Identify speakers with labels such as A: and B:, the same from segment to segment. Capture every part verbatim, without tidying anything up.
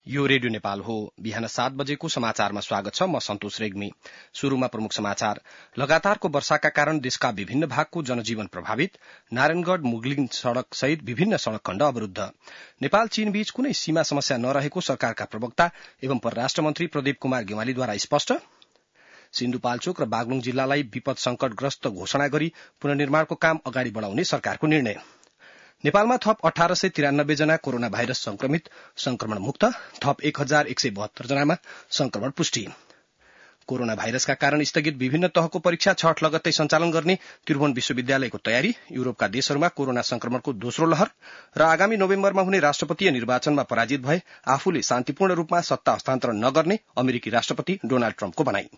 A: यो रेडियो नेपाल हो। बिहान सात बजेको समाचारमा स्वागत छ। म सन्तोष रेग्मी। शुरूमा प्रमुख समाचार। लगातारको वर्षाका कारण देशका विभिन्न भागको जनजीवन प्रभावित। नारायणगढ़ मुगलिङ सड़क सहित विभिन्न सड़क खण्ड अवरूद्ध। नेपाल चीन बीच कुनै सीमा समस्या नरहेको सरकारका प्रवक्ता एवं परराष्ट्र मन्त्री प्रदीप कुमार गेवालीद्वारा स्पष्ट। सिन्धुपाल्चोक र बागलुङ जिल्लालाई विपद संकटग्रस्त घोषणा गरी पुनर्निर्माणको काम अगाडि बढ़ाउने सरकारको निर्णय। नेपालमा थप अठार सय तिरानब्बे जना कोरोना भाइरस संक्रमित, संक्रमण मुक्त। थप एक हजार एक सय बहत्तर जनामा संक्रमण पुष्टि। कोरोना भाइरसका कारण स्थगित विभिन्न तहको परीक्षा छठ लगत्तै सञ्चालन गर्ने त्रिभुवन विश्वविद्यालयको तयारी। युरोपका देशहरूमा कोरोना संक्रमणको दोस्रो लहर र आगामी नोभेम्बरमा हुने राष्ट्रपतीय निर्वाचनमा पराजित भए आफूले शान्तिपूर्ण रूपमा सत्ता हस्तान्तरण नगर्ने अमेरिकी राष्ट्रपति डोनाल्ड ट्रम्पको भनाई।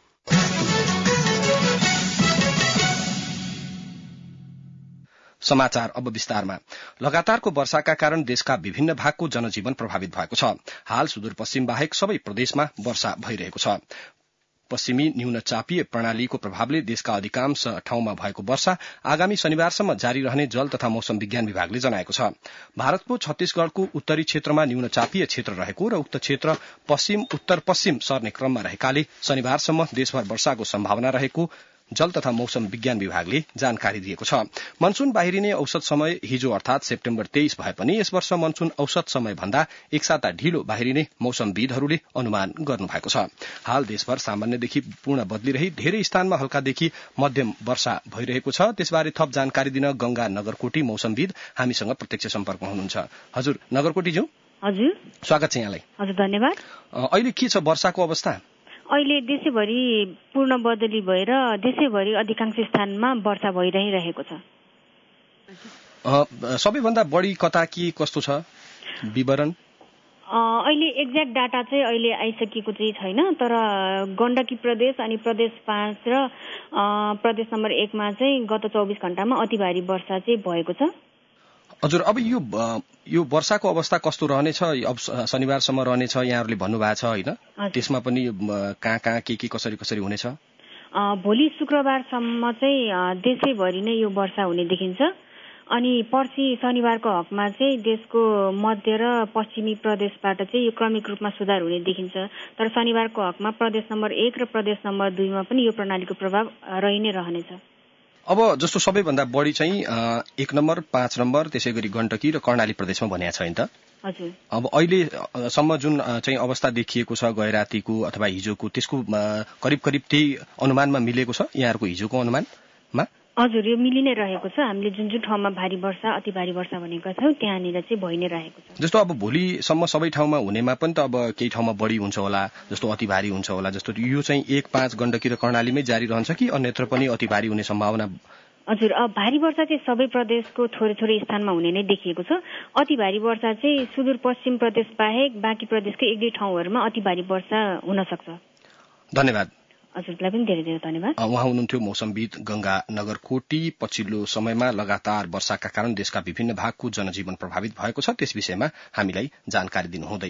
A: समाचार अब विस्तारमा। लगातारको वर्षाका कारण देशका विभिन्न भागको जनजीवन प्रभावित भएको छ। हाल सुदूरपश्चिम बाहेक सबै प्रदेशमा वर्षा भइरहेको छ। पश्चिमी न्यूनचापीय प्रणालीको प्रभावले देशका अधिकांश ठाउँमा भएको वर्षा आगामी शनिबारसम्म जारी रहने जल तथा मौसम विज्ञान विभागले जनाएको छ। भारतको छत्तीसगढ़को उत्तरी क्षेत्रमा न्यूनचापीय क्षेत्र रहेको र उक्त क्षेत्र पश्चिम उत्तर पश्चिम सर्ने क्रममा रहेकाले शनिबारसम्म देशभर वर्षाको सम्भावना रहेको जल तथा मौसम विज्ञान विभागले जानकारी दिएको छ। मनसून बाहिरिने औसत समय हिजो अर्थात सेप्टेम्बर तेइस भए पनि यस वर्ष मनसून औसत समय भन्दा एक साता ढिलो बाहिरिने मौसमविदहरूले अनुमान गर्नु भएको छ। हाल देशभर सामान्यदेखि पूर्ण बदली रही धेरै स्थानमा हल्कादेखि मध्यम वर्षा भइरहेको छ। त्यसबारे थप जानकारी दिन गंगा नगरकोटी मौसमविद हामीसँग प्रत्यक्ष सम्पर्कमा हुनुहुन्छ। हजुर नगरकोटीज्यू।
B: हजुर,
A: स्वागत छ यहाँलाई।
B: हजुर, धन्यवाद।
A: अहिले के छ वर्षाको अवस्था?
B: अहिले देशैभरि पूर्ण बदली भएर देशैभरि अधिकांश स्थानमा वर्षा भइरहेको छ।
A: सबैभन्दा बढी कता के कस्तो छ विवरण?
B: अहिले एक्ज्याक्ट डाटा चाहिँ अहिले आइसकेको चाहिँ छैन, तर गण्डकी प्रदेश अनि प्रदेश पाँच र प्रदेश नम्बर एकमा चाहिँ गत चौबिस घण्टामा अति भारी वर्षा चाहिँ भएको छ।
A: हजुर, अब यो यो वर्षाको अवस्था कस्तो रहनेछ? अब शनिबारसम्म रहनेछ यहाँहरूले भन्नुभएको छ होइन? त्यसमा पनि कहाँ कहाँ के के कसरी कसरी हुनेछ?
B: भोलि शुक्रबारसम्म चाहिँ देशैभरि नै यो वर्षा हुने देखिन्छ। अनि पर्सि शनिबारको हकमा चाहिँ देशको मध्य र पश्चिमी प्रदेशबाट चाहिँ यो क्रमिक रूपमा सुधार हुने देखिन्छ। तर शनिबारको हकमा प्रदेश नम्बर एक र प्रदेश नम्बर दुईमा पनि यो प्रणालीको प्रभाव रहि नै रहनेछ।
A: अब जस्तो सबैभन्दा बढी चाहिँ एक नम्बर, पाँच नम्बर, त्यसै गरी गण्डकी र कर्णाली प्रदेशमा भनिएको छ नि त?
B: हजुर।
A: अब अहिलेसम्म जुन चाहिँ अवस्था देखिएको छ गैरातीको अथवा हिजोको, त्यसको करिब करिब त्यही अनुमानमा मिलेको छ यहाँहरूको हिजोको अनुमानमा?
B: हजुर, यो मिलि नै रहेको छ। हामीले जुन जुन ठाउँमा भारी वर्षा अति भारी वर्षा भनेका छौँ त्यहाँनिर चाहिँ भइ नै रहेको छ।
A: जस्तो अब भोलिसम्म सबै ठाउँमा हुनेमा पनि त अब केही ठाउँमा बढी हुन्छ होला, जस्तो अति भारी हुन्छ होला, जस्तो यो चाहिँ एक पाँच गण्डकी र कर्णालीमै जारी रहन्छ कि अन्यत्र पनि अति भारी हुने सम्भावना?
B: हजुर, अब भारी वर्षा चाहिँ सबै प्रदेशको थोरै थोरै स्थानमा हुने नै देखिएको छ। अति भारी वर्षा चाहिँ सुदूरपश्चिम प्रदेश बाहेक बाँकी प्रदेशकै एक दुई ठाउँहरूमा अति भारी वर्षा हुन सक्छ।
A: धन्यवाद।
B: हजुरलाई पनि धेरै धेरै धन्यवाद।
A: उहाँ हुनुहुन्थ्यो मौसमविद गंगा नगरकोटी। पछिल्लो समयमा लगातार वर्षाका कारण देशका विभिन्न भागको जनजीवन प्रभावित भएको छ, त्यस विषयमा हामीलाई जानकारी दिनुहुँदै।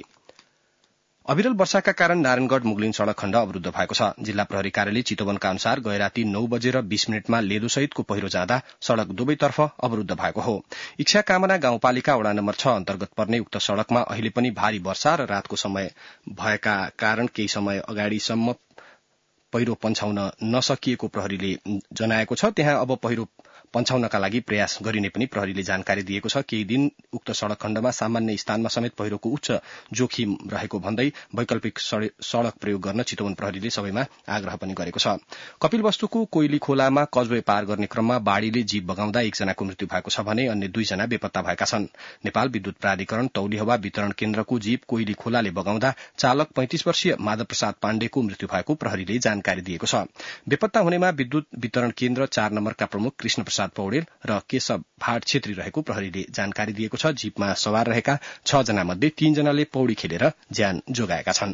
A: अविरल वर्षाका कारण नारायणगढ़ मुगलिङ सड़क खण्ड अवरूद्ध भएको छ। जिल्ला प्रहरी कार्यालय चितवनका अनुसार गैराती नौ बजेर बीस मिनटमा लेदो सहितको पहिरो जाँदा सड़क दुवैतर्फ अवरूद्ध भएको हो। इच्छा कामना गाउँपालिका वडा नम्बर छ अन्तर्गत पर्ने उक्त सड़कमा अहिले पनि भारी वर्षा र रातको समय भएका कारण केही समय अगाडिसम्म पहिरो पन्छाउन नसकिएको प्रहरीले जनाएको छ। त्यहाँ अब पहिरो पन्छाउनका लागि प्रयास गरिने पनि प्रहरीले जानकारी दिएको छ। केही दिन उक्त सड़क खण्डमा सामान्य स्थानमा समेत पहिरोको उच्च जोखिम रहेको भन्दै वैकल्पिक सड़क प्रयोग गर्न चितवन प्रहरीले सबैमा आग्रह पनि गरेको छ। कपिलवस्तुको कोइली खोलामा कजवे पार गर्ने क्रममा बाढ़ीले जीव बगाउँदा एकजनाको मृत्यु भएको छ भने अन्य दुईजना बेपत्ता भएका छन्। नेपाल विद्युत प्राधिकरण तौली हावा वितरण केन्द्रको जीव कोइली खोलाले बगाउँदा चालक पैंतिस वर्षीय माधव प्रसाद पाण्डेको मृत्यु भएको प्रहरीले जानकारी दिएको छ। बेपत्ता हुनेमा विद्युत वितरण केन्द्र चार नम्बरका प्रमुख कृष्ण प्रसाद पौडेल र केशव भाट छेत्री रहेको प्रहरीले जानकारी दिएको छ। जीपमा सवार रहेका छ जना मध्ये तीन जनाले पौडी खेलेर ज्यान जोगाएका छन्।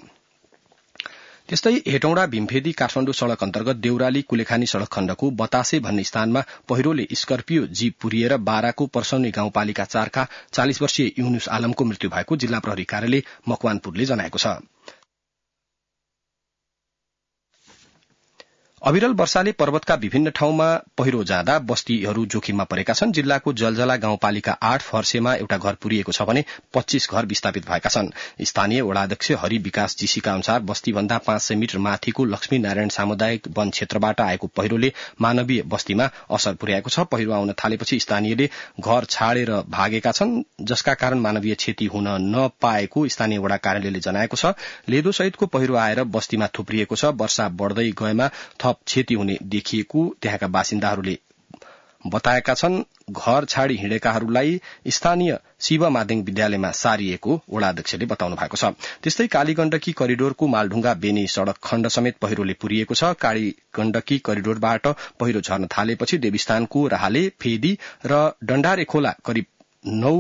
A: त्यस्तै हेटौँडा भीमफेदी काठमाडौँ सड़क अन्तर्गत देउराली कुलेखानी सड़क खण्डको बतासे भन्ने स्थानमा पहिरोले स्कर्पियो जीप पुरिएर बाराको पर्सौनी गाउँपालिका चारका चालिस वर्षीय युनुस आलमको मृत्यु भएको जिल्ला प्रहरी कार्यालय मकवानपुरले जनाएको छ। अविरल वर्षाले पर्वतका विभिन्न ठाउँमा पहिरो जाँदा बस्तीहरू जोखिममा परेका छन्। जिल्लाको जलजला गाउँपालिका आठ फर्सेमा एउटा घर पुरिएको छ भने पच्चीस घर विस्थापित भएका छन्। स्थानीय वडाध्यक्ष हरि विकास जीसीका अनुसार बस्तीभन्दा पाँच सय मिटर माथिको लक्ष्मी नारायण सामुदायिक वन क्षेत्रबाट आएको पहिरोले मानवीय बस्तीमा असर पुर्याएको छ। पहिरो आउन थालेपछि स्थानीयले घर छाडेर भागेका छन्, जसका कारण मानवीय क्षति हुन नपाएको स्थानीय वडा कार्यालयले जनाएको छ। लेदो सहितको पहिरो आएर बस्तीमा थुप्रिएको छ। वर्षा बढ्दै गएमा क्षति हुने देखिएको त्यहाँका बासिन्दाहरूले बताएका छन्। घर छाडी हिँडेकाहरूलाई स्थानीय शिव माध्यमिक विद्यालयमा सारिएको वडाध्यक्षले बताउनु भएको छ। त्यस्तै कालीगण्डकी करिडोरको मालढुङ्गा बेनी सड़क खण्ड समेत पहिरोले पुरिएको छ। कालीगण्डकी करिडोरबाट पहिरो झर्न थालेपछि देवीस्थानको राहाले, फेदी र डण्डारे खोला करिब नौ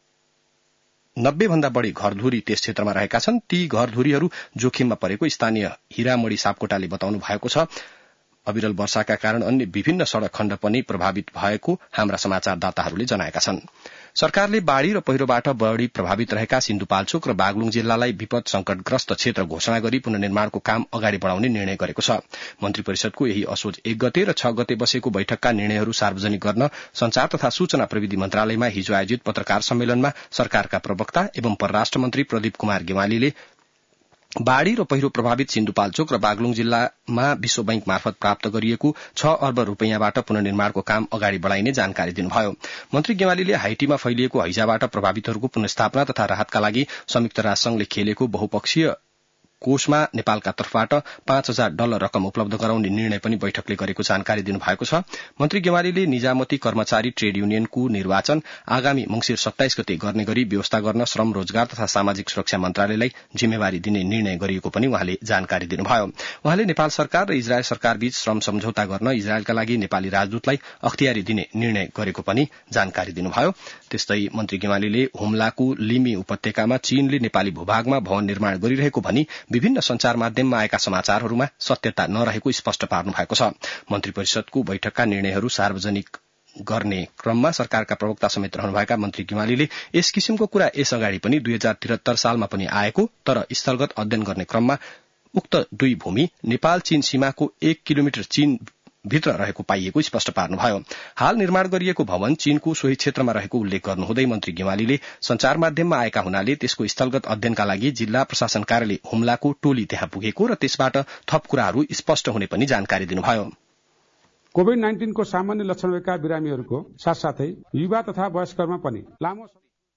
A: नब्बे भन्दा बढ़ी घरधुरी त्यस क्षेत्रमा रहेका छन्। ती घरधुरीहरू जोखिममा परेको स्थानीय हिरामणी सापकोटाले बताउनु भएको छ। अविरल वर्षाका कारण अन्य विभिन्न सड़क खण्ड पनि प्रभावित भएको हाम्रा समाचारदाताहरूले जनाएका छन्। सरकारले बाढ़ी र पहिरोबाट बढ़ी प्रभावित रहेका सिन्धुपाल्चोक र बागलुङ जिल्लालाई विपद संकटग्रस्त क्षेत्र घोषणा गरी पुनर्निर्माणको काम अगाडि बढ़ाउने निर्णय गरेको छ। मन्त्री परिषदको यही असोज एक गते र छ गते बसेको बैठकका निर्णयहरू सार्वजनिक गर्न संचार तथा सूचना प्रविधि मन्त्रालयमा हिजो आयोजित पत्रकार सम्मेलनमा सरकारका प्रवक्ता एवं परराष्ट्र मन्त्री प्रदीप कुमार गेवालीले बाढ़ी र पहिरो प्रभावित सिन्धुपाल्चोक र बागलुङ जिल्लामा विश्व बैंक मार्फत प्राप्त गरिएको छ अर्ब रूपियाँबाट पुनर्निर्माणको काम अगाडि बढ़ाइने जानकारी दिनुभयो। मन्त्री गेवालीले हाइटीमा फैलिएको हैजाबाट प्रभावितहरूको पुनर्स्थापना तथा राहतका लागि संयुक्त राष्ट्रसंघले खेलेको बहुपक्षीय कोषमा नेपालका तर्फबाट पाँच हजार डलर रकम उपलब्ध गराउने निर्णय पनि बैठकले गरेको जानकारी दिनुभएको छ। मन्त्री गेवालीले निजामती कर्मचारी ट्रेड युनियनको निर्वाचन आगामी मंगिर सत्ताइस गते गर्ने गरी व्यवस्था गर्न श्रम रोजगार तथा सामाजिक सुरक्षा मन्त्रालयलाई जिम्मेवारी दिने निर्णय गरिएको पनि उहाँले जानकारी दिनुभयो। उहाँले नेपाल सरकार र इजरायल सरकार बीच श्रम सम्झौता गर्न इजरायलका लागि नेपाली राजदूतलाई अख्तियारी दिने निर्णय गरेको पनि जानकारी दिनुभयो। त्यस्तै मन्त्री गेवालीले हुम्लाको लिमी उपत्यकामा चीनले नेपाली भूभागमा भवन निर्माण गरिरहेको भनी विभिन्न संचार माध्यममा आएका समाचारहरूमा सत्यता नरहेको स्पष्ट पार्नु भएको छ। मन्त्री परिषदको बैठकका निर्णयहरू सार्वजनिक गर्ने क्रममा सरकारका प्रवक्ता समेत रहनुभएका मन्त्री गेवालीले यस किसिमको कुरा यस अगाडि पनि दुई हजार त्रिहत्तर सालमा पनि आएको, तर स्थलगत अध्ययन गर्ने क्रममा उक्त दुई भूमि नेपाल चीन सीमाको एक किलोमिटर चीन भित्र रहेको पाइएको स्पष्ट पार्नुभयो। हाल निर्माण गरिएको भवन चीनको सोही क्षेत्रमा रहेको उल्लेख गर्नुहुँदै मन्त्री गेवालीले संचार माध्यममा आएका हुनाले त्यसको स्थलगत अध्ययनका लागि जिल्ला प्रशासन कार्यालय हुम्लाको टोली त्यहाँ पुगेको र त्यसबाट थप कुराहरू स्पष्ट हुने पनि जानकारी दिनुभयो।
C: कोभिड नाइन्टीन को सामान्य लक्षण भएका बिरामीहरूको साथसाथै युवा तथा वयस्करमा पनि लामो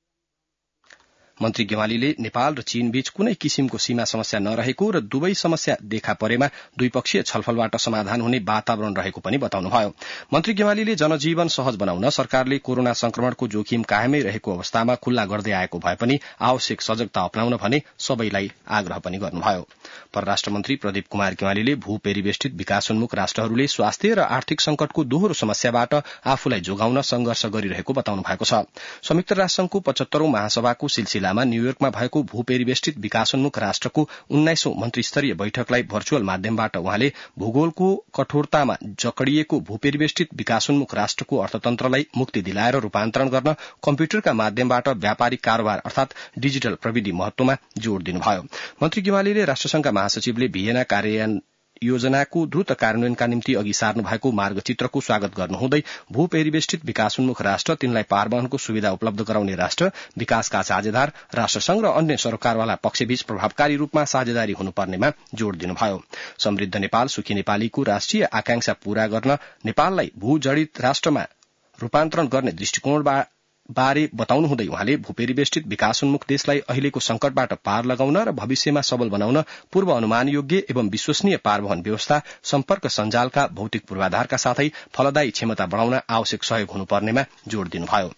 A: मन्त्री गेवालीले नेपाल र चीन बीच कुनै किसिमको सीमा समस्या नरहेको र दुवै समस्या देखा परेमा द्विपक्षीय छलफलबाट समाधान हुने वातावरण रहेको पनि बताउनुभयो। मन्त्री गेवालीले जनजीवन सहज बनाउन सरकारले कोरोना संक्रमणको जोखिम कायमै रहेको अवस्थामा खुल्ला गर्दै आएको भए पनि आवश्यक सजगता अपनाउन भने सबैलाई आग्रह पनि गर्नुभयो। परराष्ट्र मन्त्री प्रदीप कुमार गेवालीले भू पेरिवेष्टित विकासोन्मुख राष्ट्रहरूले स्वास्थ्य र आर्थिक संकटको दोहोरो समस्याबाट आफूलाई जोगाउन संघर्ष गरिरहेको बताउनु भएको छ। संयुक्त राष्ट्रसंघको पचहत्तरौं महासभाको सिलसिला न्यूयोर्कमा भएको भू पेरिवेष्टित विकासोन्मुख राष्ट्रको उन्नाइसौं मन्त्री स्तरीय बैठकलाई भर्चुअल माध्यमबाट उहाँले भूगोलको कठोरतामा जकडिएको भू पेरिवेष्टित विकासोन्मुख राष्ट्रको अर्थतन्त्रलाई मुक्ति दिलाएर रूपान्तरण गर्न कम्प्युटरका माध्यमबाट व्यापारिक कारोबार अर्थात डिजिटल प्रविधि महत्वमा जोड़ दिनुभयो। मन्त्री गेवालीले राष्ट्रसंघका महासचिवले भिएना कार्यान्वयन योजनाको द्रुत कार्यान्वयनका निम्ति अघि सार्नु भएको मार्गचित्रको स्वागत गर्नुहुँदै भू पेरिवेष्टित विकासोन्मुख राष्ट्र, तिनलाई पारवहनको सुविधा उपलब्ध गराउने राष्ट्र, विकासका साझेदार राष्ट्रसंघ र अन्य सरकारवाला पक्षबीच प्रभावकारी रूपमा साझेदारी हुनुपर्नेमा जोड़ दिनुभयो। समृद्ध नेपाल सुखी नेपालीको राष्ट्रिय आकांक्षा पूरा गर्न नेपाललाई भू जडित राष्ट्रमा रूपान्तरण गर्ने दृष्टिकोणबाट बारे बताउनु हुँदै उहाँले भूपेरिवेष्टित विकासोन्मुख देशलाई अहिलेको संकटबाट पार लगाउन र भविष्यमा सबल बनाउन पूर्व अनुमान योग्य एवं विश्वसनीय पारवहन व्यवस्था, सम्पर्क सञ्जालका भौतिक पूर्वाधारका साथै फलदायी क्षमता बढ़ाउन आवश्यक सहयोग हुनुपर्नेमा जोड़ दिनुभयो।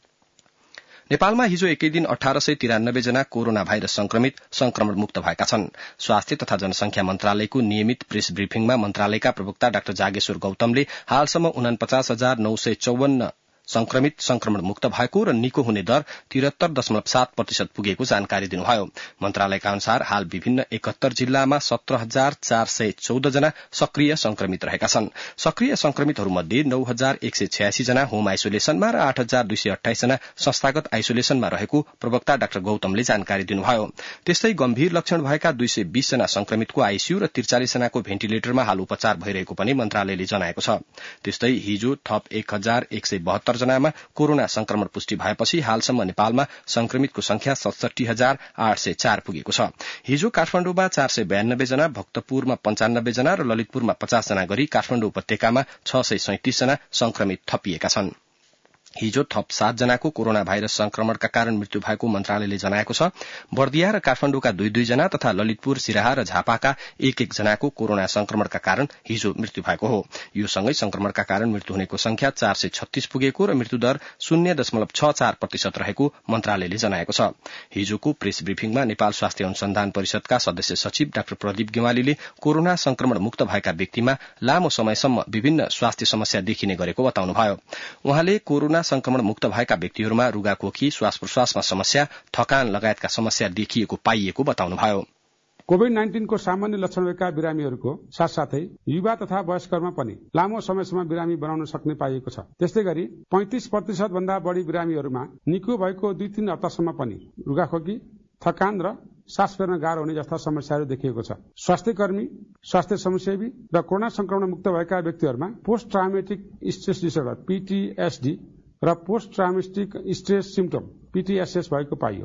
A: नेपालमा हिजो एकै दिन अठार सय तिरानब्बे जना कोरोना भाइरस संक्रमित संक्रमण मुक्त भएका छन्। स्वास्थ्य तथा जनसंख्या मन्त्रालयको नियमित प्रेस ब्रिफिङमा मन्त्रालयका प्रवक्ता डाक्टर जागेश्वर गौतमले हालसम्म उनापचास हजार नौ सय चौवन्न संक्रमित संक्रमण मुक्त भएको र निको हुने दर तिहत्तर दशमलव सात प्रतिशत पुगेको जानकारी दिनुभयो। मन्त्रालयका अनुसार हाल विभिन्न एकहत्तर जिल्लामा सत्र हजार चार सय चौध जना सक्रिय संक्रमित रहेका छन्। सक्रिय संक्रमितहरूमध्ये नौ हजार एक सय छयासी जना होम आइसोलेसनमा र आठ हजार दुई सय अठाइस जना संस्थागत आइसोलेसनमा रहेको प्रवक्ता डाक्टर गौतमले जानकारी दिनुभयो। त्यस्तै गम्भीर लक्षण भएका दुई सय बीस जना संक्रमितको आईसीयू र त्रिचालिस जनाको भेन्टिलेटरमा हाल उपचार भइरहेको पनि मन्त्रालयले जनाएको छ। त्यस्तै हिजो थप एक हजार एक सय बहत्तर जनामा कोरोना संक्रमण पुष्टि भएपछि हालसम्म नेपालमा संक्रमितको संख्या सडसठी हजार आठ सय चार पुगेको छ। हिजो काठमाडौँमा चार सय बयानब्बे जना, भक्तपुरमा पञ्चानब्बे जना र ललितपुरमा पचास जना गरी काठमाडौँ उपत्यकामा छ सय सैंतिस जना संक्रमित थपिएका छन्। हिजो थप सात जनाको कोरोना भाइरस संक्रमणका कारण मृत्यु भएको मन्त्रालयले जनाएको छ। बर्दिया र काठमाडौँका दुई दुई जना तथा ललितपुर, सिराहा र झापाका एक एक जनाको कोरोना संक्रमणका कारण हिजो मृत्यु भएको हो। यो सँगै संक्रमणका कारण मृत्यु हुनेको संख्या चार सय छत्तीस पुगेको र मृत्युदर शून्य दशमलव छ चार प्रतिशत रहेको मन्त्रालयले जनाएको छ। हिजोको प्रेस ब्रिफिङमा नेपाल स्वास्थ्य अनुसन्धान परिषदका सदस्य सचिव डाक्टर प्रदीप गेवालीले कोरोना संक्रमण मुक्त भएका व्यक्तिमा लामो समयसम्म विभिन्न स्वास्थ्य समस्या देखिने गरेको बताउनुभयो। उहाँले कोरोना संक्रमण मुक्त भएका व्यक्तिहरूमा रुगाखोकी, श्वास प्रश्वासमा समस्या, थकान लगायतका समस्या देखिएको पाइएको बताउनुभयो।
C: कोभिड नाइन्टिनको सामान्य लक्षण भएका बिरामीहरूको साथसाथै युवा तथा वयस्करमा पनि लामो समयसम्म बिरामी बनाउन सक्ने पाइएको छ। त्यस्तै गरी पैंतिस प्रतिशत भन्दा बढ़ी बिरामीहरूमा निको भएको दुई तीन हप्तासम्म पनि रुगाखोकी, थकान र सास फेर्न गाह्रो हुने जस्ता समस्याहरू देखिएको छ। स्वास्थ्य कर्मी, स्वास्थ्य स्वयंसेवी र कोरोना संक्रमण मुक्त भएका व्यक्तिहरूमा post traumatic stress disorder PTSD र post traumatic stress symptom PTSS भएको पाइयो।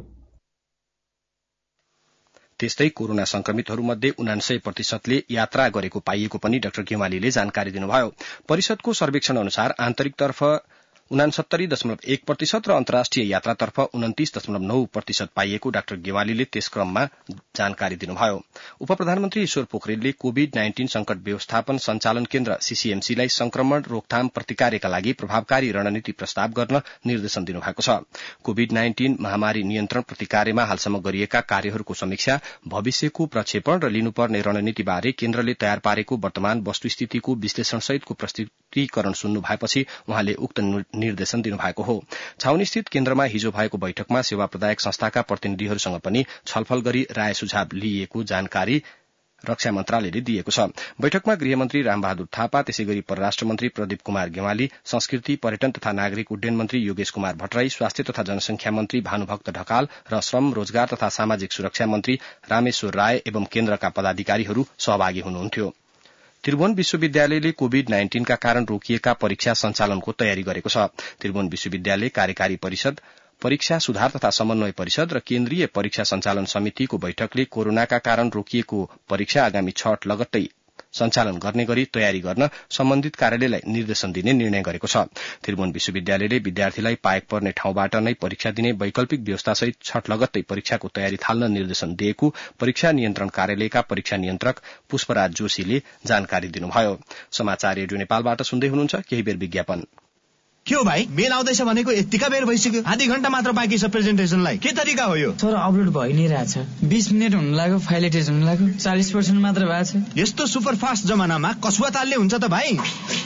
A: त्यस्तै कोरोना संक्रमितहरूमध्ये उनान्सय प्रतिशतले यात्रा गरेको पाइएको पनि डाक्टर गेवालीले जानकारी दिनुभयो। परिषदको सर्वेक्षण अनुसार आन्तरिकतर्फ उनासत्तरी दशमलव एक प्रतिशत र अन्तर्राष्ट्रिय यात्रातर्फ उन्तिस दशमलव नौ प्रतिशत पाइएको डाक्टर गेवालीले त्यस क्रममा जानकारी दिनुभयो। उप प्रधानमन्त्री ईश्वर पोखरेलले कोविड नाइन्टिन संकट व्यवस्थापन सञ्चालन केन्द्र सीसीएमसीलाई संक्रमण रोकथाम प्रतिकारका लागि प्रभावकारी रणनीति प्रस्ताव गर्न निर्देशन दिनुभएको छ। कोविड नाइन्टिन महामारी नियन्त्रण प्रतिकार्यमा हालसम्म गरिएका कार्यहरूको समीक्षा, भविष्यको प्रक्षेपण र लिनुपर्ने रणनीतिबारे केन्द्रले तयार पारेको वर्तमान वस्तुस्थितिको विश्लेषणसहितको प्रस्तुतीकरण सुन्नु भएपछि उहाँले उक्त निर्देशन दिनुभएको हो। छाउनीस्थित केन्द्रमा हिजो भएको बैठकमा सेवा प्रदायक संस्थाका प्रतिनिधिहरूसँग पनि छलफल गरी राय सुझाव लिइएको जानकारी रक्षा मन्त्रालयले दिएको छ। बैठकमा गृहमन्त्री रामबहादुर थापा, त्यसै गरी परराष्ट्र मन्त्री प्रदीप कुमार गेवाली, संस्कृति, पर्यटन तथा नागरिक उड्डयन मन्त्री योगेश कुमार भट्टराई, स्वास्थ्य तथा जनसंख्या मन्त्री भानुभक्त ढकाल र श्रम, रोजगार तथा सामाजिक सुरक्षा मन्त्री रामेश्वर राय एवं केन्द्रका पदाधिकारीहरू सहभागी हुनुहुन्थ्यो। त्रिभुवन विश्वविद्यालयले कोविड नाइन्टिनका कारण रोकिएका परीक्षा सञ्चालनको तयारी गरेको छ। त्रिभुवन विश्वविद्यालय कार्यकारी परिषद, परीक्षा सुधार तथा समन्वय परिषद र केन्द्रीय परीक्षा सञ्चालन समितिको बैठकले कोरोनाका कारण रोकिएको परीक्षा आगामी छठ लगत्तै सञ्चालन गर्ने गरी तयारी गर्न सम्बन्धित कार्यालयलाई निर्देशन दिने निर्णय गरेको छ। त्रिभुवन विश्वविद्यालयले विद्यार्थीलाई पाएक पर्ने ठाउँबाट नै परीक्षा दिने वैकल्पिक व्यवस्थासहित छठ लगत्तै परीक्षाको तयारी थाल्न निर्देशन दिएको परीक्षा नियन्त्रण कार्यालयका परीक्षा नियन्त्रक पुष्पराज जोशीले जानकारी दिनुभयो। समाचार रेडियो नेपालबाट सुन्दै हुनुहुन्छ। केही बेर विज्ञापन।
D: के हो भाइ, मेल आउँदैछ भनेको यतिका बेर भइसक्यो? आधी घण्टा मात्र बाँकी छ प्रेजेन्टेसनलाई। के तरिका हो यो?
E: सर, अपलोड भइ नै रहेछ। बीस मिनेट हुन लाग्यो, फाइल एटेच हुन लाग्यो, चालीस पर्सेन्ट मात्र भएको छ।
D: यस्तो सुपर फास्ट जमानामा कसुवा तालले हुन्छ त भाइ?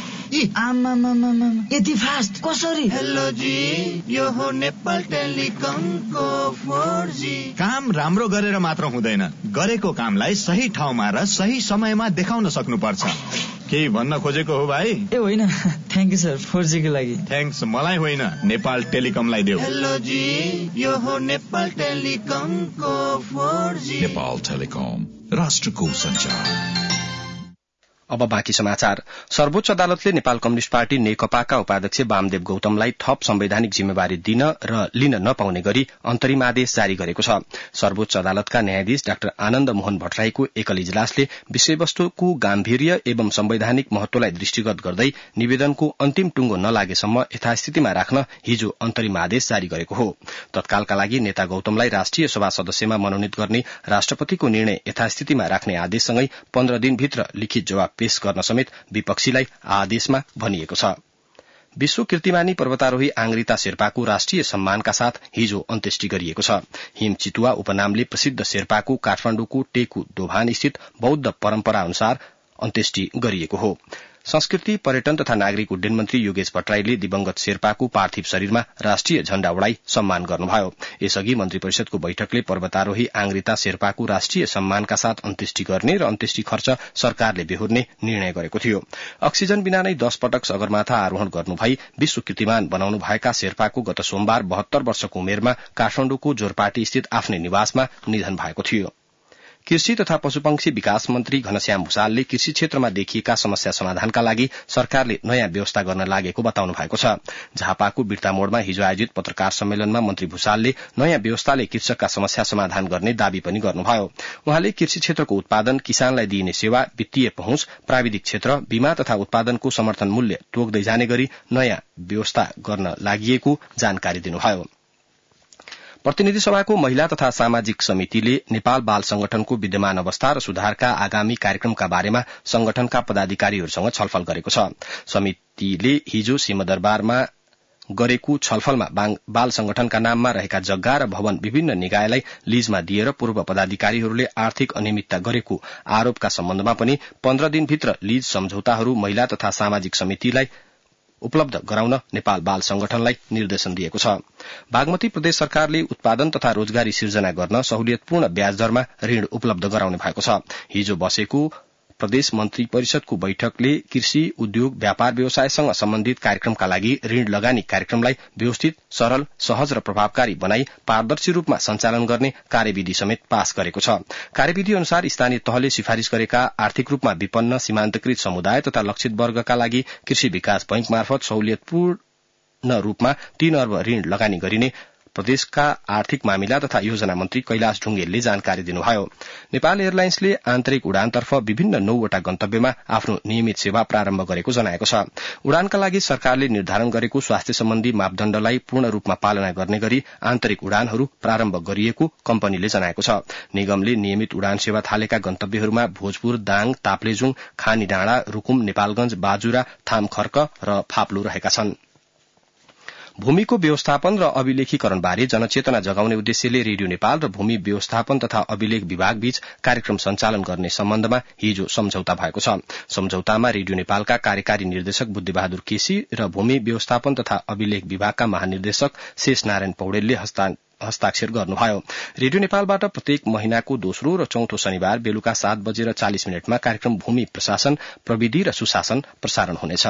E: यति फास्ट कसरी?
D: हेलो जी, यो हो नेपाल टेलिकमको फोर जी। काम राम्रो गरेर मात्र हुँदैन, गरेको कामलाई सही ठाउँमा र सही समयमा देखाउन सक्नुपर्छ। केही भन्न खोजेको हो भाइ?
E: ए होइन, thank you sir, four G को लागि।
D: थ्याङ्क्स मलाई होइन, नेपाल टेलिकमलाई देऊ। हेलो जी, यो हो नेपाल टेलिकमको फोर जी।
F: नेपाल टेलिकम, राष्ट्रको सञ्चार।
A: अब बाँकी समाचार। सर्वोच्च अदालतले नेपाल कम्युनिष्ट पार्टी नेकपाका उपाध्यक्ष वामदेव गौतमलाई थप संवैधानिक जिम्मेवारी दिन र लिन नपाउने गरी अन्तरिम आदेश जारी गरेको छ। सर्वोच्च अदालतका न्यायाधीश डाक्टर आनन्द मोहन भट्टराईको एकल इजलासले विषयवस्तुको गाम्भीर्य एवं संवैधानिक महत्वलाई दृष्टिगत गर्दै निवेदनको अन्तिम टुङ्गो नलागेसम्म यथास्थितिमा राख्न हिजो अन्तरिम आदेश जारी गरेको हो। तत्कालका लागि नेता गौतमलाई राष्ट्रिय सभा सदस्यमा मनोनित गर्ने राष्ट्रपतिको निर्णय यथास्थितिमा राख्ने आदेशसँगै पन्ध्र दिनभित्र लिखित जवाब पेश गर्न समेत विपक्षीलाई आदेशमा भनिएको छ। विश्व कीर्तिमानी पर्वतारोही आङ्ग्रिता शेर्पाको राष्ट्रिय सम्मानका साथ हिजो अन्त्येष्टि गरिएको छ। हिम चितुवा उपनामले प्रसिद्ध शेर्पाको काठमाडौँको टेकु दोभान स्थित बौद्ध परम्परा अनुसार अन्त्येष्टि गरिएको हो। संस्कृति पर्यटन तथा नागरिक उड्डयन मन्त्री योगेश भट्टराईले दिवंगत शेर्पाको पार्थिव शरीरमा राष्ट्रिय झण्डा उडाई सम्मान गर्नुभयो। यसअघि मन्त्री परिषदको बैठकले पर्वतारोही आंग्रिता शेर्पाको राष्ट्रिय सम्मानका साथ अन्त्येष्टि गर्ने र अन्त्येष्टि खर्च सरकारले बेहोर्ने निर्णय गरेको थियो। अक्सिजन बिना नै दश पटक सगरमाथा आरोहण गर्नुभई विश्व कीर्तिमान बनाउनु भएका शेर्पाको गत सोमबार बहत्तर वर्षको उमेरमा काठमाडौँको जोरपाटी स्थित आफ्नै निवासमा निधन भएको थियो। कृषि तथा पशुपक्षी विकास मन्त्री घनश्याम भूषालले कृषि क्षेत्रमा देखिएका समस्या समाधानका लागि सरकारले नयाँ व्यवस्था गर्न लागेको बताउनु भएको छ। झापाको बिर्तामोड़मा हिजो आयोजित पत्रकार सम्मेलनमा मन्त्री भूषालले नयाँ व्यवस्थाले कृषकका समस्या समाधान गर्ने दावी पनि गर्नुभयो। उहाँले कृषि क्षेत्रको उत्पादन, किसानलाई दिइने सेवा, वित्तीय पहुँच, प्राविधिक क्षेत्र, बीमा तथा उत्पादनको समर्थन मूल्य तोक्दै जाने गरी नयाँ व्यवस्था गर्न लागि जानकारी दिनुभयो। प्रतिनिधि सभाको महिला तथा सामाजिक समितिले नेपाल बाल संगठनको विद्यमान अवस्था र सुधारका आगामी कार्यक्रमका बारेमा संगठनका पदाधिकारीहरूसँग छलफल गरेको छ। समितिले हिजो सिंहदरबारमा गरेको छलफलमा बाल संगठनका नाममा रहेका जग्गा र भवन विभिन्न निकायलाई लीजमा दिएर पूर्व पदाधिकारीहरूले आर्थिक अनियमितता गरेको आरोपका सम्बन्धमा पनि पन्ध्र दिनभित्र लीज सम्झौताहरू महिला तथा सामाजिक समितिलाई उपलब्ध गराउन नेपाल बाल संगठनलाई निर्देशन दिएको छ। बागमती प्रदेश सरकारले उत्पादन तथा रोजगारी सिर्जना गर्न सहुलियतपूर्ण ब्याज दरमा ऋण उपलब्ध गराउने भएको छ। हिजो बसेको प्रदेश मन्त्री परिषदको बैठकले कृषि, उद्योग, व्यापार व्यवसायसँग सम्बन्धित कार्यक्रमका लागि ऋण लगानी कार्यक्रमलाई व्यवस्थित, सरल, सहज र प्रभावकारी बनाई पारदर्शी रूपमा सञ्चालन गर्ने कार्यविधि समेत पास गरेको छ। कार्यविधि अनुसार स्थानीय तहले सिफारिश गरेका आर्थिक रूपमा विपन्न, सीमान्तकृत समुदाय तथा लक्षित वर्गका लागि कृषि विकास बैंक मार्फत सहुलियतपूर्ण रूपमा तीन अर्ब ऋण लगानी गरिने प्रदेशका आर्थिक मामिला तथा योजना मन्त्री कैलाश ढुंगेलले जानकारी दिनुभयो। नेपाल एयरलाइन्सले आन्तरिक उडानतर्फ विभिन्न नौवटा गन्तव्यमा आफ्नो नियमित सेवा प्रारम्भ गरेको जनाएको छ। उडानका लागि सरकारले निर्धारण गरेको स्वास्थ्य सम्बन्धी मापदण्डलाई पूर्ण रूपमा पालना गर्ने गरी आन्तरिक उडानहरू प्रारम्भ गरिएको कम्पनीले जनाएको छ। निगमले नियमित उडान सेवा थालेका गन्तव्यहरूमा भोजपुर, दाङ, ताप्लेजुङ, खानीडाँडा, रुकुम, नेपालगंज, बाजुरा, थामखर्क र फाप्लु रहेका छन्। भूमिको व्यवस्थापन र अभिलेखीकरणबारे जनचेतना जगाउने उद्देश्यले रेडियो नेपाल र भूमि व्यवस्थापन तथा अभिलेख विभाग बीच कार्यक्रम सञ्चालन गर्ने सम्बन्धमा हिजो सम्झौता भएको छ। सम्झौतामा रेडियो नेपालका कार्यकारी निर्देशक बुद्धिबहादुर केसी र भूमि व्यवस्थापन तथा अभिलेख विभागका महानिर्देशक शेष नारायण पौडेलले हस्ताक्षर गर्नुभयो। रेडियो नेपालबाट प्रत्येक महिनाको दोस्रो र चौथो शनिबार बेलुका सात बजेर चालिस मिनटमा कार्यक्रम भूमि प्रशासन, प्रविधि र सुशासन प्रसारण हुनेछ।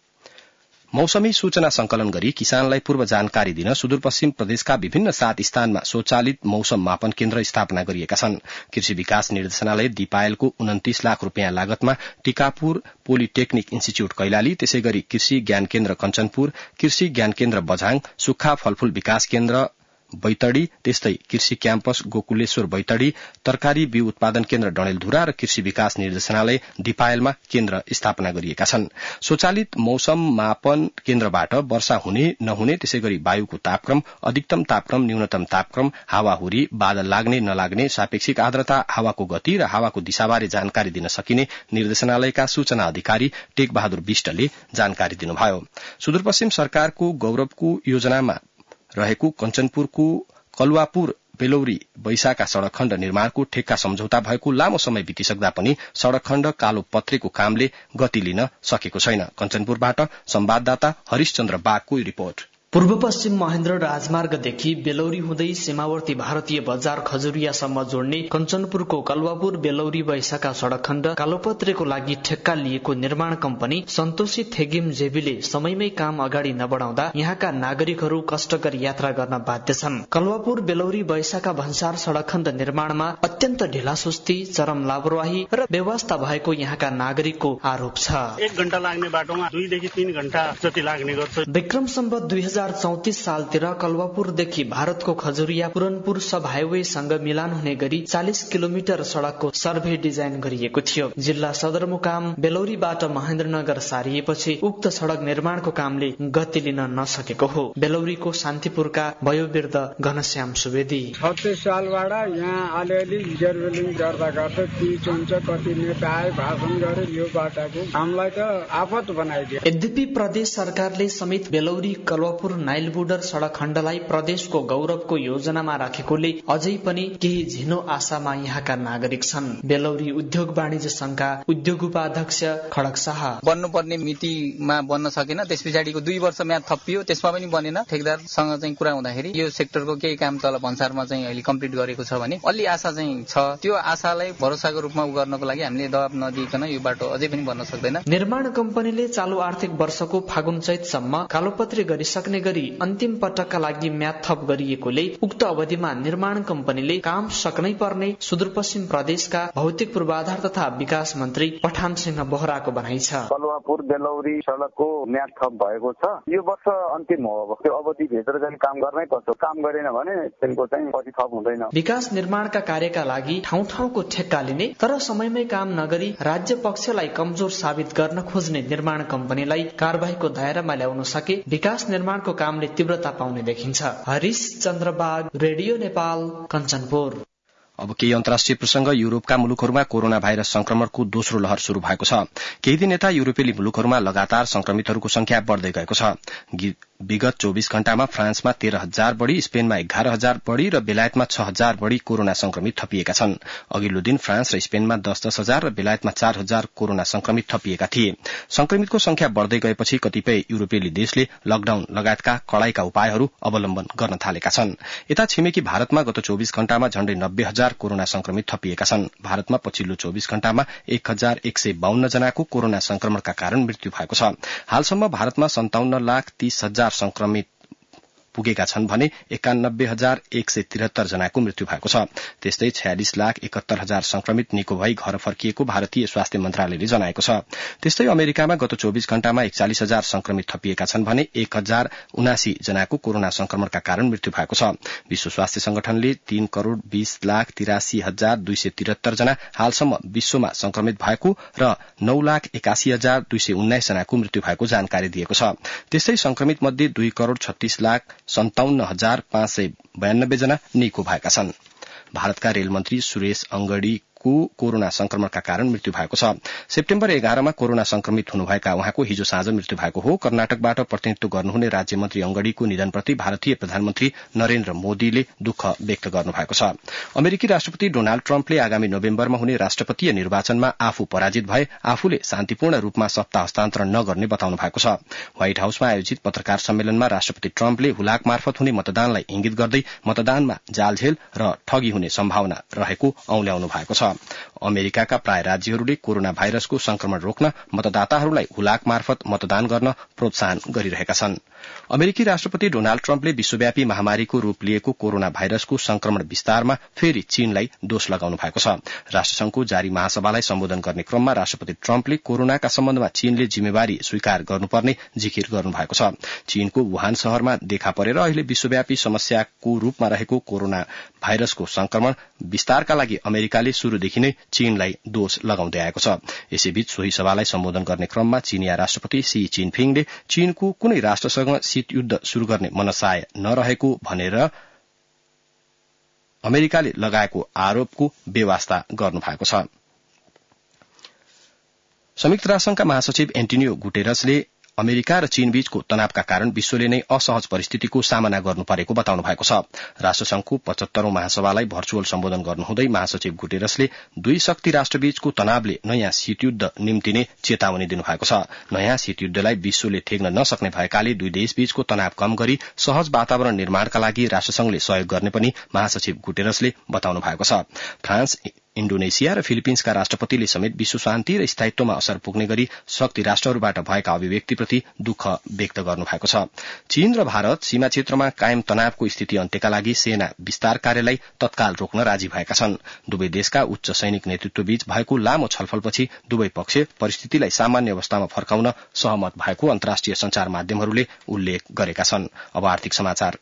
A: मौसमी सूचना संकलन गरी किसानलाई पूर्व जानकारी दिन सुदूरपश्चिम प्रदेशका विभिन्न सात स्थानमा स्वचालित मौसम मापन केन्द्र स्थापना गरिएका छन्। कृषि विकास निर्देशनालय दिपायलको उन्तिस लाख रूपियाँ लागतमा टिकापुर पोलिटेक्निक इन्स्टिच्यूट कैलाली, त्यसै गरी कृषि ज्ञान केन्द्र कञ्चनपुर, कृषि ज्ञान केन्द्र बझाङ, सुक्खा फलफूल विकास केन्द्र बैतडी, त्यस्तै कृषि क्याम्पस गोकुलेश्वर बैतडी, तरकारी बिउ उत्पादन केन्द्र डडेलधुरा र कृषि विकास निर्देशनालय दिपायलमा केन्द्र स्थापना गरिएका छन्। स्वचालित मौसम मापन केन्द्रबाट वर्षा हुने नहुने, त्यसै गरी वायुको तापक्रम, अधिकतम तापक्रम, न्यूनतम तापक्रम, हावाहुरी, बादल लाग्ने नलाग्ने, सापेक्षिक आर्द्रता, हावाको गति र हावाको दिशाबारे जानकारी दिन सकिने निर्देशनालयका सूचना अधिकारी टेक बहादुर विष्टले जानकारी दिनुभयो। सुदूरपश्चिम सरकारको गौरवको योजनामा रहेको कञ्चनपुरको कलुवापुर बेलौरी बैसाका सड़क खण्ड निर्माणको ठेक्का सम्झौता भएको लामो समय बितिसक्दा पनि सड़क खण्ड कालो पत्रेको कामले गति लिन सकेको छैन। कञ्चनपुरबाट संवाददाता हरिशचन्द्र बागको रिपोर्ट।
G: पूर्व पश्चिम महेन्द्र राजमार्गदेखि बेलौरी हुँदै सीमावर्ती भारतीय बजार खजुरियासम्म जोड्ने कञ्चनपुरको कलवापुर बेलौरी बैसाका सड़क खण्ड कालोपत्रेको लागि ठेक्का लिएको निर्माण कम्पनी सन्तोषी थेगिम जेबीले समयमै काम अगाडि नबढाउँदा यहाँका नागरिकहरू कष्टकर यात्रा गर्न बाध्य छन्। कलवापुर बेलौरी बैसाका भन्सार सड़क खण्ड निर्माणमा अत्यन्त ढिलासुस्ती, चरम लापरवाही र व्यवस्था भएको यहाँका नागरिकको आरोप छ।
H: एक घण्टा लाग्ने बाटोमा दुईदेखि तीन घण्टा जति लाग्ने गर्छ।
G: विक्रम सम्वत दुई हजार चौतिस सालतिर कलवापुरदेखि भारतको खजुरिया पुरनपुर सब हाइवेसँग मिलान हुने गरी चालिस किलोमिटर सड़कको सर्भे डिजाइन गरिएको थियो। जिल्ला सदरमुकाम बेलौरीबाट महेन्द्रनगर सारिएपछि उक्त सड़क निर्माणको कामले गति लिन नसकेको हो। बेलौरीको शान्तिपुरका वयोवृद्ध घनश्याम सुवेदी
I: छत्तीस सालबाट यहाँ अलिअलि जेरवेलिङ गर्दा गर्दा पिच हुन्छ, कति नेता आए भाषण गरे, यो बाटाको हामीलाई त आफत बनाइदियो।
G: यद्यपि प्रदेश सरकारले समेत बेलौरी कलवापुर कलवापुर नाइलबुडर सड़क खण्डलाई प्रदेशको गौरवको योजनामा राखेकोले अझै पनि केही झिनो आशामा यहाँका नागरिक छन्। बेलौरी उद्योग वाणिज्य संघका उद्योग उपाध्यक्ष खडक शाह,
J: बन्नुपर्ने मितिमा बन्न सकेन, त्यस पछाडिको दुई वर्ष म्याद थपियो, त्यसमा पनि बनेन। ठेकदारसँग चाहिँ कुरा हुँदाखेरि यो सेक्टरको केही काम तल भन्सारमा चाहिँ अहिले कम्प्लिट गरेको छ भने अलि आशा चाहिँ छ। त्यो आशालाई भरोसाको रूपमा उ गर्नको लागि हामीले दबाब नदिइकन यो बाटो अझै पनि बन्न सक्दैन।
G: निर्माण कम्पनीले चालू आर्थिक वर्षको फागुन चैतसम्म कालोपत्री गरिसक्ने गरी अन्तिम पटकका लागि म्याद थप गरिएकोले उक्त अवधिमा निर्माण कम्पनीले काम सक्नै पर्ने सुदूरपश्चिम प्रदेशका भौतिक पूर्वाधार तथा विकास मन्त्री पठान सिंह बोहराको भनाइ छ।
K: कलवापुर बेलौरी सड़कको म्याद थप भएको छ। यो वर्ष अन्तिम हो। अब त्यो अवधि भित्र चाहिँ काम गर्नै पर्छ। काम गरेन भने त्यसको चाहिँ पछि थप हुँदैन।
G: विकास निर्माणका कार्यका लागि ठाउँ ठाउँको ठेक्का लिने तर समयमै काम नगरी राज्य पक्षलाई कमजोर साबित गर्न खोज्ने निर्माण कम्पनीलाई कारबाहीको दायरामा ल्याउन सके विकास निर्माणको कामले तीव्रता पाउने देखिन्छ। हरिश चन्द्रबाग, रेडियो नेपाल, कञ्चनपुर।
A: अब केही अन्तर्राष्ट्रिय प्रसंग। युरोपका मुलुकहरूमा कोरोना भाइरस संक्रमणको दोस्रो लहर शुरू भएको छ। केही दिन यता युरोपेली मुलुकहरूमा लगातार संक्रमितहरूको संख्या बढ़दै गएको छ। विगत चौबीस घण्टामा फ्रान्समा तेह्र हजार बढ़ी, स्पेनमा एघार हजार बढ़ी र बेलायतमा छ हजार बढ़ी कोरोना संक्रमित थपिएका छन्। अघिल्लो दिन फ्रान्स र स्पेनमा दस दस हजार र बेलायतमा चार हजार कोरोना संक्रमित थपिएका थिए। संक्रमितको संख्या बढ़दै गएपछि कतिपय युरोपेली देशले लकडाउन लगायतका कड़ाईका उपायहरू अवलम्बन गर्न थालेका छन्। यता छिमेकी भारतमा गत चौबीस घण्टामा झण्डै नब्बे हजार कोरोना संक्रमित थपिएका छन्। भारतमा पछिल्लो चौबीस घण्टामा एक हजार एक सय बाहन्न जनाको कोरोना संक्रमणका कारण मृत्यु भएको छ। हालसम्म भारतमा सन्ताउन्न लाख तीस हजार संक्रमित पुगेका छन् भने एकानब्बे हजार एक सय त्रिहत्तर जनाको मृत्यु भएको छ। त्यस्तै छयालिस लाख एकहत्तर हजार संक्रमित निको भई घर फर्किएको भारतीय स्वास्थ्य मन्त्रालयले जनाएको छ। त्यस्तै अमेरिकामा गत चौबीस घण्टामा एकचालिस हजार संक्रमित थपिएका छन् भने एक हजार उनासी जनाको कोरोना संक्रमणका कारण मृत्यु भएको छ। विश्व स्वास्थ्य संगठनले तीन करोड़ बीस लाख तिरासी हजार दुई सय त्रिहत्तर जना हालसम्म विश्वमा संक्रमित भएको र नौ लाख एकासी हजार दुई सय उन्नाइस जनाको मृत्यु भएको जानकारी दिएको छ। त्यस्तै संक्रमित मध्ये दुई करोड़ छत्तीस लाख सन्ताउन्न हजार पाँच सय बयानब्बे जना निको भएका छन्। भारतका रेल मन्त्री सुरेश अंगड़ी को कोरोना संक्रमणका कारण मृत्यु भएको छ। सेप्टेम्बर एघारमा कोरोना संक्रमित हुनुभएका उहाँको हिजो साँझ मृत्यु भएको हो। कर्नाटकबाट प्रतिनिधित्व गर्नुहुने राज्य मन्त्री अंगड़ीको निधनप्रति भारतीय प्रधानमन्त्री नरेन्द्र मोदीले दुःख व्यक्त गर्नुभएको छ। अमेरिकी राष्ट्रपति डोनाल्ड ट्रम्पले आगामी नोभेम्बरमा हुने राष्ट्रपतीय निर्वाचनमा आफू पराजित भए आफूले शान्तिपूर्ण रूपमा सत्ता हस्तान्तरण नगर्ने बताउनु भएको छ। व्हाइट हाउसमा आयोजित पत्रकार सम्मेलनमा राष्ट्रपति ट्रम्पले हुलाक मार्फत हुने मतदानलाई इंगित गर्दै मतदानमा जालझेल र ठगी हुने सम्भावना रहेको औंल्याउनु भएको छ। अमेरिकाका प्राय राज्यहरूले कोरोना भाइरसको संक्रमण रोक्न मतदाताहरूलाई हुलाक मार्फत मतदान गर्न प्रोत्साहन गरिरहेका छन्। अमेरिकी राष्ट्रपति डोनाल्ड ट्रम्पले विश्वव्यापी महामारीको रूप लिएको कोरोना भाइरसको संक्रमण विस्तारमा फेरि चीनलाई दोष लगाउनु भएको छ। राष्ट्रसंघको जारी महासभालाई सम्बोधन गर्ने क्रममा राष्ट्रपति ट्रम्पले कोरोनाका सम्बन्धमा चीनले जिम्मेवारी स्वीकार गर्नुपर्ने जिकिर गर्नुभएको छ। चीनको वुहान शहरमा देखा परेर अहिले विश्वव्यापी समस्याको रूपमा रहेको कोरोना भाइरसको संक्रमण विस्तारका लागि अमेरिकाले शुरूदेखि नै चीनलाई दोष लगाउँदै आएको छ। यसैबीच सोही सभालाई सम्बोधन गर्ने क्रममा चीनिया राष्ट्रपति सी जिनपिङले चीनको कुनै राष्ट्रसँग शीत युद्ध शुरू गर्ने मनसाय नरहेको भनेर अमेरिकाले लगाएको आरोपको बेवास्ता गर्नुभएको छ। संयुक्त राष्ट्रसंघका महासचिव एन्टोनियो गुटेरसले अमेरिका र चीन बीचको तनावका कारण विश्वले नै असहज परिस्थितिको सामना गर्नु परेको बताउनु भएको छ। राष्ट्रसंघको पचहत्तरौं महासभालाई भर्चुअल सम्बोधन गर्नुहुँदै महासचिव गुटेरसले दुई शक्ति राष्ट्रबीचको तनावले नयाँ शीतयुद्ध निम्तिने चेतावनी दिनुभएको छ। नयाँ शीतयुद्धलाई विश्वले ठेक्न नसक्ने भएकाले दुई देशबीचको तनाव कम गरी सहज वातावरण निर्माणका लागि राष्ट्रसंघले सहयोग गर्ने पनि महासचिव गुटेरसले बताउनु भएको छ। फ्रान्स, इण्डोनेसिया र फिलिपिन्सका राष्ट्रपतिले समेत विश्व शान्ति र स्थायित्वमा असर पुग्ने गरी शक्ति राष्ट्रहरूबाट भएका अभिव्यक्तिप्रति दुःख व्यक्त गर्नुभएको छ। चीन र भारत सीमा क्षेत्रमा कायम तनावको स्थिति अन्त्यका लागि सेना विस्तार कार्यलाई तत्काल रोक्न राजी भएका छन्। दुवै देशका उच्च सैनिक नेतृत्वबीच भएको लामो छलफलपछि दुवै पक्ष परिस्थितिलाई सामान्य अवस्थामा फर्काउन सहमत भएको अन्तर्राष्ट्रिय संचार माध्यमहरूले उल्लेख गरेका छन्। अब आर्थिक समाचार।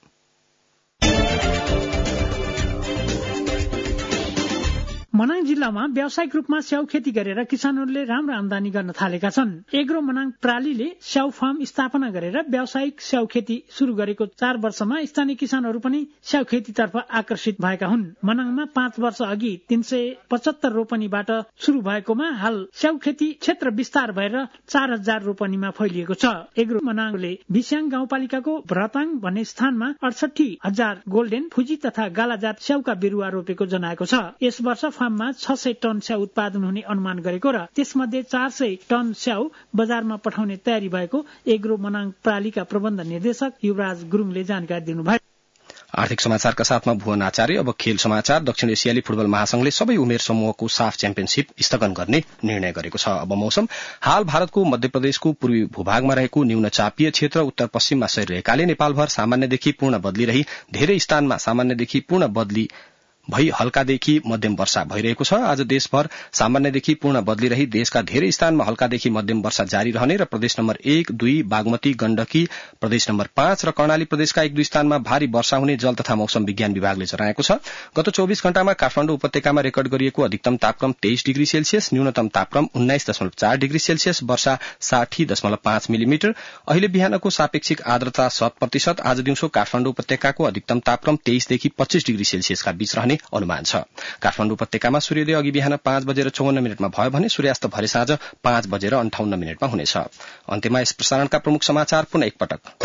L: मनाङ जिल्लामा व्यावसायिक रूपमा स्याउ खेती गरेर किसानहरूले राम्रो आमदानी गर्न थालेका छन्। एग्रो मनाङ प्रालीले स्याउ फार्म स्थापना गरेर व्यावसायिक स्याउ खेती शुरू गरेको चार वर्षमा स्थानीय किसानहरू पनि स्याउ खेतीतर्फ आकर्षित भएका हुन्। मनाङमा पाँच वर्ष अघि तीन सय पचहत्तर रोपनीबाट शुरू भएकोमा हाल स्याउ खेती क्षेत्र विस्तार भएर चार हजार रोपनीमा फैलिएको छ। एग्रो मनाङले बिस्याङ गाउँपालिकाको भ्रताङ भन्ने स्थानमा अडसठी हजार गोल्डेन, फुजी तथा गालाजात स्याउका बिरुवा रोपेको जनाएको छ। यस वर्ष फार्ममा छ सय टन स्याउ उत्पादन हुने अनुमान गरेको र त्यसमध्ये चार सय टन स्याउ बजारमा पठाउने तयारी भएको एग्रो मनाङ प्रालीका प्रबन्ध निर्देशक युवराज गुरुङले जानकारी दिनुभयो।
A: आर्थिक समाचारका साथमा भुवन आचार्य। अब खेल समाचार। दक्षिण एसियाली फुटबल महासंघले सबै उमेर समूहको साफ च्याम्पियनशीप स्थगन गर्ने निर्णय गरेको छ। अब मौसम। हाल भारतको मध्य प्रदेशको पूर्वी भूभागमा रहेको न्यून चापीय क्षेत्र उत्तर पश्चिममा सरिरहेकाले नेपालभर सामान्यदेखि पूर्ण बदली रही धेरै स्थानमा सामान्यदेखि पूर्ण बदली भई हल्कादेखि मध्यम वर्षा भइरहेको छ। आज देशभर सामान्यदेखि पूर्ण बदली रही देशका धेरै स्थानमा हल्कादेखि मध्यम वर्षा जारी रहने र प्रदेश नम्बर एक, दुई, बागमती, गण्डकी, प्रदेश नम्बर पाँच र कर्णाली प्रदेशका एक दुई स्थानमा भारी वर्षा हुने जल तथा मौसम विज्ञान विभागले जनाएको छ। गत चौबीस घण्टामा काठमाडौँ उपत्यकामा रेकर्ड गरिएको अधिकतम तापक्रम तेइस डिग्री सेल्सियस, न्यूनतम तापक्रम उन्नाइस दशमलव चार डिग्री सेल्सियस, वर्षा साठी दशमलव पाँच मिलिमिटर। अहिले बिहानको सापेक्षिक आर्द्रता शत प्रतिशत। आज दिउँसो काठमाडौँ उपत्यकाको अधिकतम तापक्रम तेइसदेखि पच्चीस डिग्री सेल्सियसका बीच रहने अनुमान छ। काठमाडौँ उपत्यकामा सूर्योदय अघि बिहान पाँच बजेर चौवन्न मिनटमा भयो भने सूर्यास्त भरे साँझ पाँच बजेर अन्ठाउन्न मिनटमा हुनेछ। अन्त्यमा यस प्रसारणका प्रमुख समाचार पुनः एकपटक।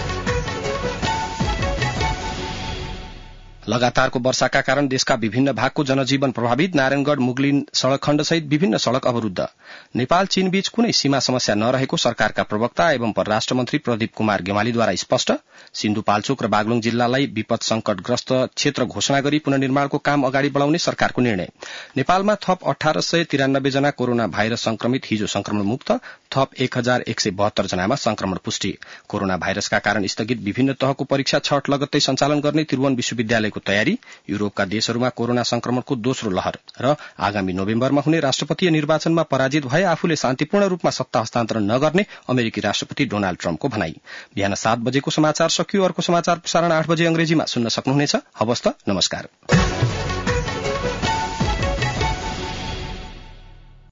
A: लगातारको वर्षाका कारण देशका विभिन्न भागको जनजीवन प्रभावित। नारायणगढ़ मुगलिन सड़क खण्ड सहित विभिन्न सड़क अवरूद्ध। नेपाल चीन बीच कुनै सीमा समस्या नरहेको सरकारका प्रवक्ता एवं परराष्ट्र मन्त्री प्रदीप कुमार गेवालीद्वारा स्पष्ट। सिन्धुपाल्चोक र बागलुङ जिल्लालाई विपद संकटग्रस्त क्षेत्र घोषणा गरी पुनर्निर्माणको काम अगाडि बढ़ाउने सरकारको निर्णय। नेपालमा थप अठार सय तिरानब्बे जना कोरोना भाइरस संक्रमित हिजो संक्रमण मुक्त। थप एक हजार एक सय बहत्तर जनामा संक्रमण पुष्टि। कोरोना भाइरसका कारण स्थगित विभिन्न तहको परीक्षा छठ लगत्तै सञ्चालन गर्ने त्रिभुवन विश्वविद्यालयको तयारी। युरोपका देशहरूमा कोरोना संक्रमणको दोस्रो लहर र आगामी नोभेम्बरमा हुने राष्ट्रपतीय निर्वाचनमा पराजित भए आफूले शान्तिपूर्ण रूपमा सत्ता हस्तान्तरण नगर्ने अमेरिकी राष्ट्रपति डोनाल्ड ट्रम्पको भनाई। बिहान सात बजेको समाचार सकियो। अर्को समाचार प्रसारण आठ बजे अंग्रेजीमा सुन्न सक्नुहुनेछ। हवस् त, नमस्कार।